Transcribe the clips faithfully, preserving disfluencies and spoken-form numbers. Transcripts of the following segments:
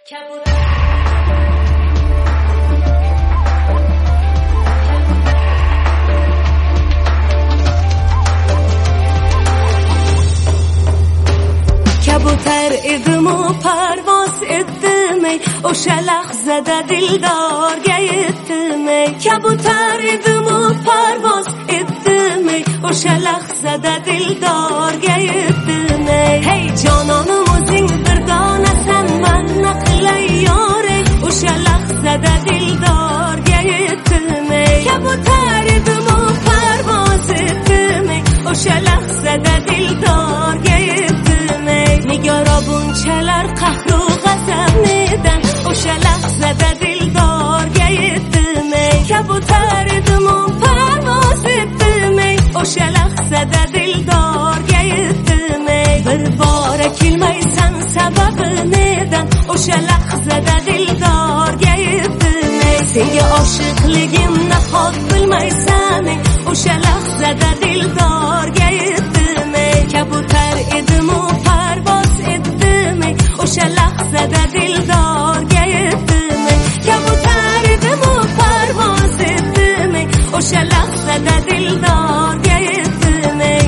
Kabutar edim u parvoz etdim ey, o'sha lahzada dildorga yetdim ey. Kabutar edim u parvoz etdim ey, o'sha lahzada dildorga yetdim ey. Hey jononim o'zing bir donasan, manna qilay yor ey, o'sha lahzada dildorga yetdim ey. Kabutar edim u parvoz etdim ey, o'sha lahzada dildorga yetdim ey. Nigora bunchalar qahru g'azabnidan, o'sha lahzada dildorga yetdim ey. Kabutar edim u parvoz etdim ey, o'sha lahzada dildorga yetdim ey. Bir bora kelmaysan sababi nedan, o'sha lahzada dildorga yetdim ey. Senga oshiqligim nahot bilmaysan ey, o'sha lahzada dildorga yetdim ey. Kabutar edim u parvoz etdim ey, o'sha lahzada dildorga yetdim ey. Kabutar edim u parvoz etdim ey, o'sha lahzada dildorga yetdim ey.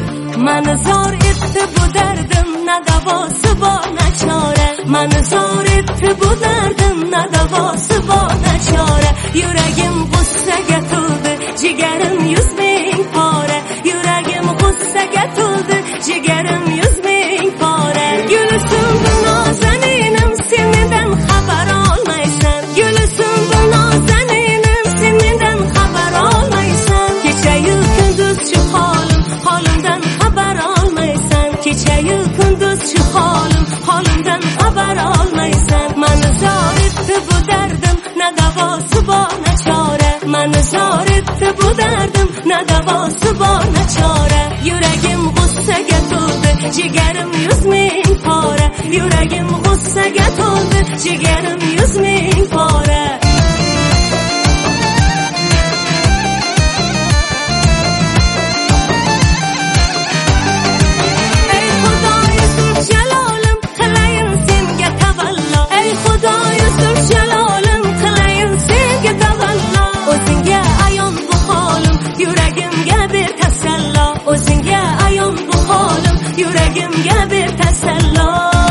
Mani zor etdi bu dardim, na davosi bor na chora. Mani zor etdi bu dardim, na davosi bor na chora. Yuragim g'ussaga to'ldi, jigarim yuz ming pora. Yuragim g'ussaga to'ldi, jigarim yuz ming pora. Gulsim bu nozaninim, sen mendan xabar olmaysan. Gulsim bu nozaninim, sen mendan xabar olmaysan. Kecha-yu kunduz shu holim, holimdan xabar olmaysan. Kecha-yu kunduz shu holim, holimdan xabar olmaysan. Mani zor etdi bu dardim, na davosi bor na chora. Mani zor etdi bu dardim, na davosi bor na chora. Yuragim g'ussaga to'ldi, jigarim yuz ming pora. Yuragim g'ussaga to'ldi, jigarim yuz ming pora. Ey Xudoy Zul jalolim, qilayin senga tavallo. Ey Xudoy Zul jalolim, qilayin senga tavallo. O'zingga ayon bu holim, yuragimga ber tasallo. O'zingga ayon bu holim, yuragimga ber tasallo.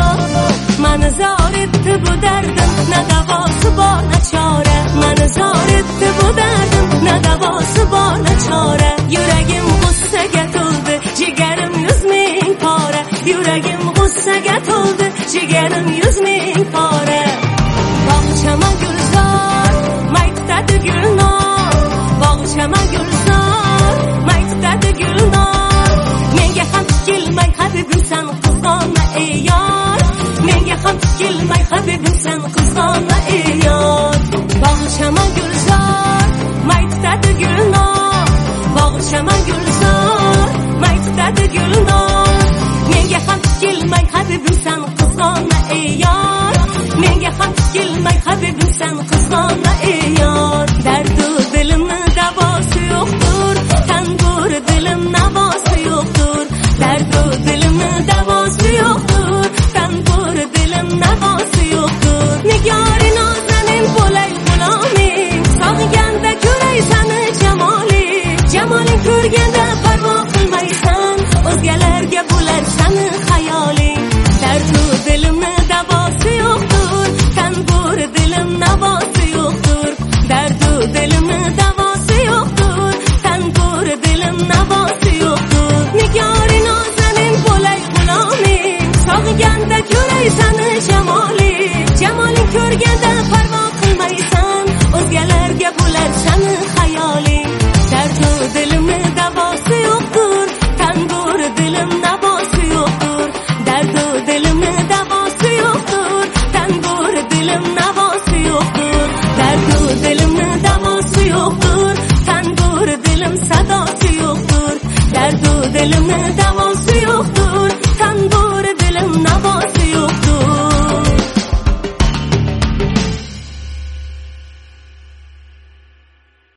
Mani zor etdi bu dardim, na davosi bor na chora. Mani zor etdi bu dardim, na davosi bor na chora. Yuragim g'ussaga to'ldi, jigarim yuz ming pora. Yuragim g'ussaga to'ldi, jigarim yuz ming pora. Bog'chama gulzor, maytadi gulnor. Bog'chama gulzor, maytadi gulnor. Menga ham kelmay habibimsan, qizg'onma ey yor. Menga ham kelmay habibimsan, qizg'onma ey yor. Bog'chama gulzor, maytadi gulnor. Bog'chama gulzor, maytadi gulnor. Menga ham kelmay habibimsan, qizg'onma ey yor. Menga ham kelmay habibimsan, qizg'onma ey yor. Dardu dilimni davosi yo'qdir, tanbur dilim navosi yo'qdir. Dardu dilimni davosi yo'qdir, tanbur dilim navosi yo'qdir. Nigori nozanin bo'lay g'uloming, sog'ganda ko'ray sani jamoling. Jamoling ko'rganda parvo qilmaysan, o'zgalarga bo'lar sani xayoling. Dardu dilimni davosi yo'qdir, tanbur dilim navosi yo'qdir. Dardu dilimni davosi yo'qdir, tanbur dilim navosi yo'qdir. Nigori nozanin bo'lay g'uloming, sog'ganda ko'ray sani jamoling. Jamoling ko'rganda parvo qilmaysan, o'zgalarga bo'lar sani xayoling. Dardu dilimni davosi yo'qdir, tanbur dilim navosi yo'qdir. Dardu dilimni davosi yo'qdir, tanbur dilim navosi yo'qdir. Dardu dilimni davosi yo'qdir, tanbur dilim sadosi yo'qdir. Dardu dilimni davosi yo'qdir, tanbur dilim navosi yo'qdir.